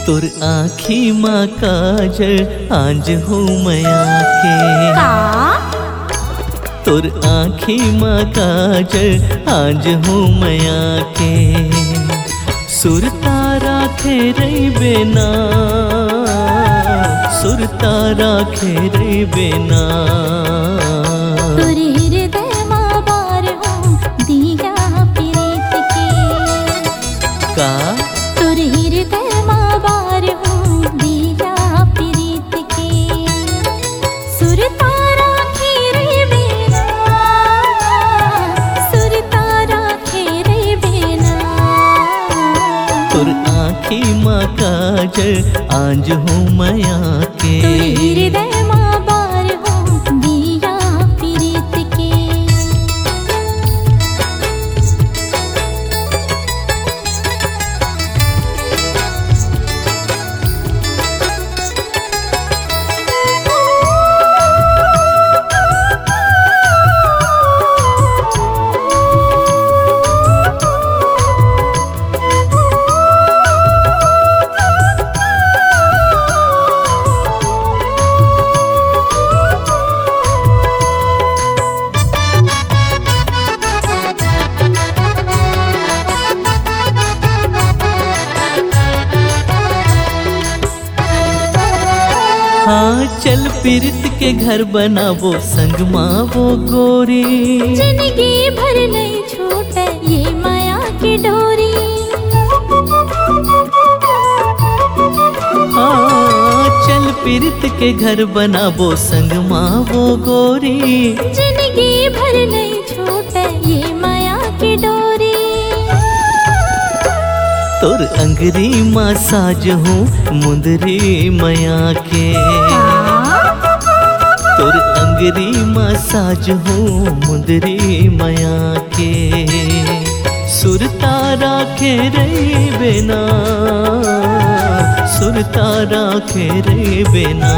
तोर आँखी माँ काजल आंज हो मया के तोर आँखी माँ काजल आंज हो मया के सुर तारा खेरे बेना सुर तारा खेरे बेना का तोर हृदय माँ बार हूँ दिया प्रीत के सुर तारा खेरे बेना सुर तारा खेरे बेना तोर आँखी माँ काजल आंज हो मया के तोर हृदय माँ बार हूँ दिया प्रीत के हाँ चल पीरित के घर बनावो संग माँ वो गोरी जिंदगी भर नहीं छूटे ये माया की डोरी हाँ चल पीरित के घर बनावो संग माँ वो गोरी जिंदगी भर नहीं छूटे ये माया की डोरी तोर अंगरी माँ साज हूँ मुंदरी मया के तोर अंगरी माँ साज हूँ मुंदरी मया के सुर तारा खेरे बेना सुर तारा खेरे बेना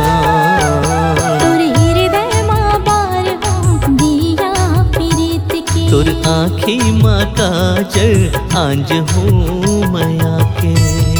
तोर हृदय माँ बार हूँ दिया प्रीत के तोर आँखी माँ काजल आंज हूँ मया के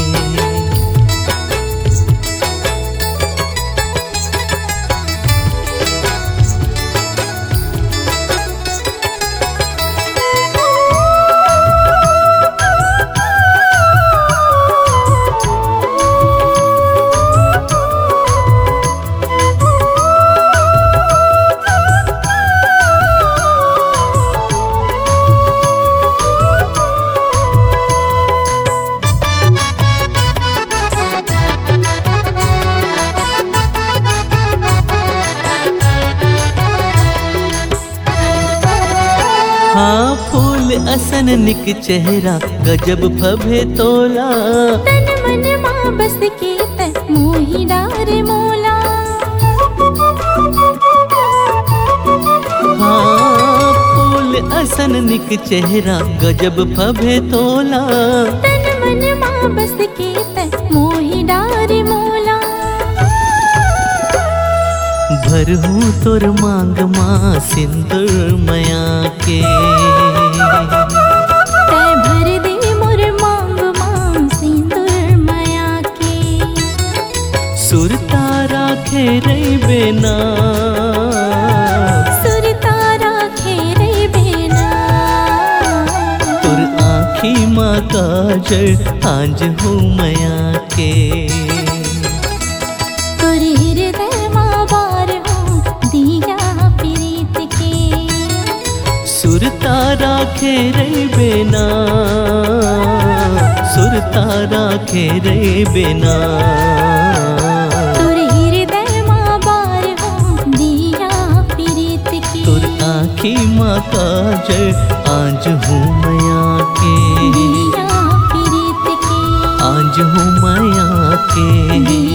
हाँ फूल असन निक चेहरा गजब फभे तोला तन मन माँ बस के तन मोही डारे मोला हाँ फूल असन निक चेहरा गजब फभे तोला तन मन माँ बस के तन मोही डारे मोला भरहूँ तोर मांग माँ सिंदूर मया के तै भर दे मोर मांग माँ सिंदूर माया के सुर तारा खेरे बेना सुर तारा खेरे बेना तोर आँखी माँ काजल आंज हूँ मया के तोर हृदय माँ बार हूँ दिया प्रीत के सुर तारा खेरे बेना सुर तारा खेरे बेना तोर हृदय माँ बार हूँ दिया प्रीत के तोर आँखी माँ काजल आंज हूँ मया के दिया प्रीत के आंज हूँ मया के।